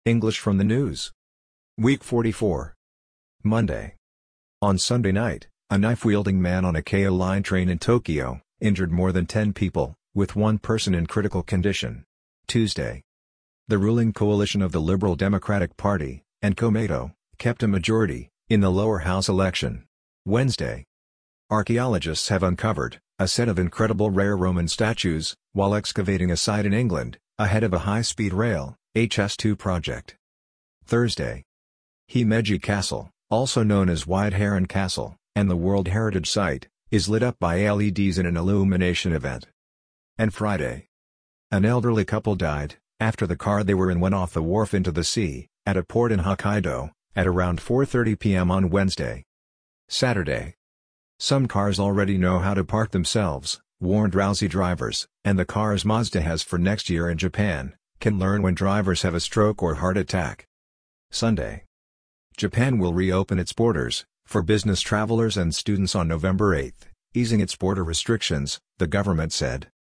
English from the news. Week 44. Monday. On Sunday night, a knife-wielding man on a Keio Line train in Tokyo injured more than 10 people, with one person in critical condition. Tuesday. The ruling coalition of the Liberal Democratic Party and Komeito kept a majority in the lower house election. Wednesday. Archaeologists have uncovered a set of incredible rare Roman statues while excavating a site in England ahead of a high-speed rail HS2 project. Thursday. Himeji Castle, also known as White Heron Castle, and the World Heritage Site, is lit up by LEDs in an illumination event. And Friday. An elderly couple died after the car they were in went off the wharf into the sea at a port in Hokkaido at around 4:30 p.m. on Wednesday. Saturday. Some cars already know how to park themselves, warned drowsy drivers, and the cars Mazda has for next year in Japan can learn when drivers have a stroke or heart attack. Sunday. Japan will reopen its borders for business travelers and students on November 8, easing its border restrictions, the government said.